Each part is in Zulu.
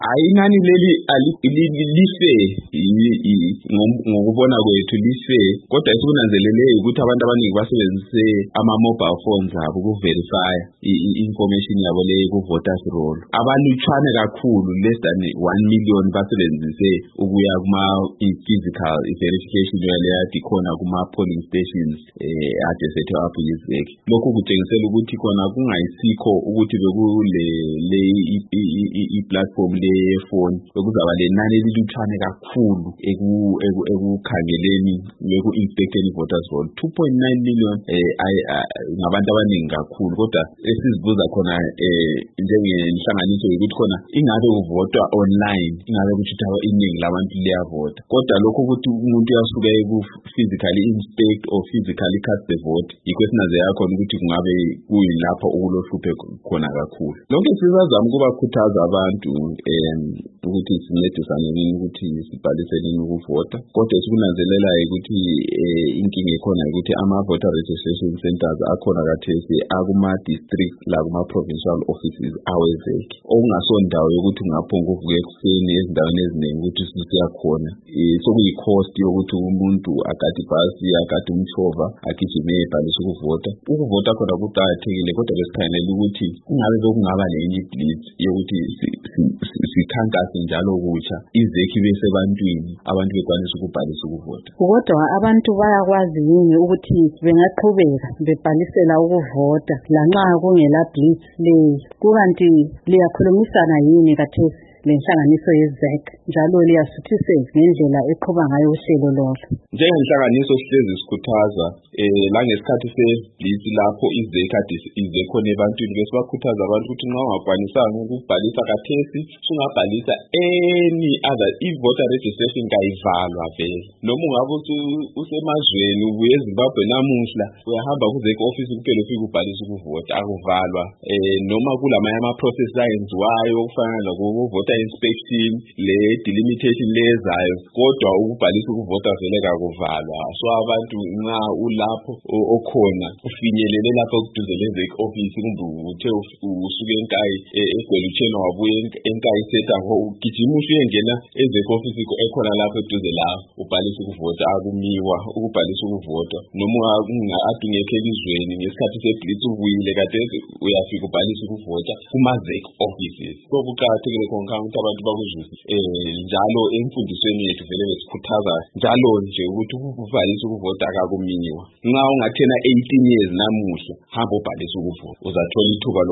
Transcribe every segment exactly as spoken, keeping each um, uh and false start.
Ayinani leli life ngokubona kwethu life, kodwa esikunanzelele ukuthi abantu abaningi basebenzise ama-mobile phones abo ukuverify i-information yabo le ku-voters roll. Abalutshwane kakhulu, less than one million basebenzise ukuya kuma-physical verification leya khona kuma-polling stations ade sethe apho yiZEC. Lokhu kutshengisela ukuthi khona kungayisikho ukuthi bekule i-platform le phone bekuzaba lenani elilutshwane kakhulu ekukhangeleni beku-inspecting voters roll. two point nine million ngabantu abaningi kakhulu, kodwa esizibuza khona njengenhlanganiso ukuthi khona ingabe uvotwa online, ingabe kushuthi iningi labantu liyavota, kodwa lokho ukuthi umuntu uyasuka ku-physically inspect or physically cast the vote, yikho esinanzelela khona ukuthi kungabe kuyilapho ukulohluphe khona kakhulu. Lokho sizazama ukubakhuthaza abantu ukuthi sincedisane nini ukuthi sibhalise nini ukuvota, kodwa esikunanzelelayo ukuthi inkinga ekhona ukuthi ama-voter registration centers akhona kathesi akuma-district la kuma-provincial offices aweZEC, okungasondawo yokuthi ungaphonga uvuke ekuseni ezindaweni eziningi ukuthi ususiyakhona. Sokuyi-cost yokuthi umuntu agade ibhasi, agade umshova, agijime ebhalise ukuvota. Ukuvota khona kuqakathekile, kodwa besikhangelela ukuthi ingabe bekungaba nenye i-blitz yokuthi sikhankase njalo kutsha iZEC bese ebantwini abantu bekwanisa ukubhalisa ukuvota. Kodwa abantu bayakwazi yini ukuthi bengaqhubeka bebhalisela ukuvota lanxa kungela blitz le? Kukanti liyakhulumisana yini kathesi lenhlanganiso yeZEC njalo liyasuthiseka ngendlela eqhuba ngayo uhlelo lolo? Njengenhlanganiso sihlezi sikhuthaza la ngesikhathi se-blitz lapho iZEC ade ize khona ebantwini bese bakhuthaza abantu ukuthi nxa ungakwanisanga ukubhalisa kathesi sungabhalisa any other i-voter registration kayivalwa vele. Noma ungabe usemazweni ubuye eZimbabwe namuhla uyahamba ku-ZEC office kuphela ufike ubhalisa ukuvota, akuvalwa. Noma kulamanye ama-process ayenziwayo okufana lokuvota inspection le delimitation lezayo, kodwa ukubhalisa ukuvota vele kakuvalwa. So abantu nxa ulapho okhona ufinyelele lapho kuduze leZEC office, kumbe uthe usuke enkayi egwelutsheni wabuye enkayi setha ugijima usuyengena eZEC office ekhona lapho eduze la ubhalisa ukuvota, akumiwa ukubhalisa ukuvota. Noma ungakadingeke elizweni ngesikhathi se-blitz ubuyile kade uyafika ubhalisa ukuvota kuma-ZEC offices. So kuqakathekile konke ukuthi abantu bakuzwisise njalo emfundisweni yethu vele besikhuthaza njalo nje ukuthi ukubhalisa ukuvota akakuminywa. Nxa ungathena eighteen years namuhla hamba ubhalisa ukuvota, uzathola ithuba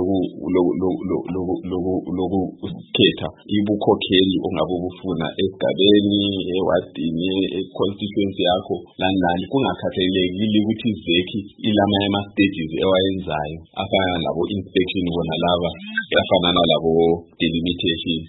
lokukhetha ibukhokheli ongabe ubufuna esigabeni, ewadini, e-constituency yakho lani lani, kungakhathalekile ukuthi iZEC ilamanye ama-stages ewayenzayo afana labo inspection bona laba afana nalabo delimitation.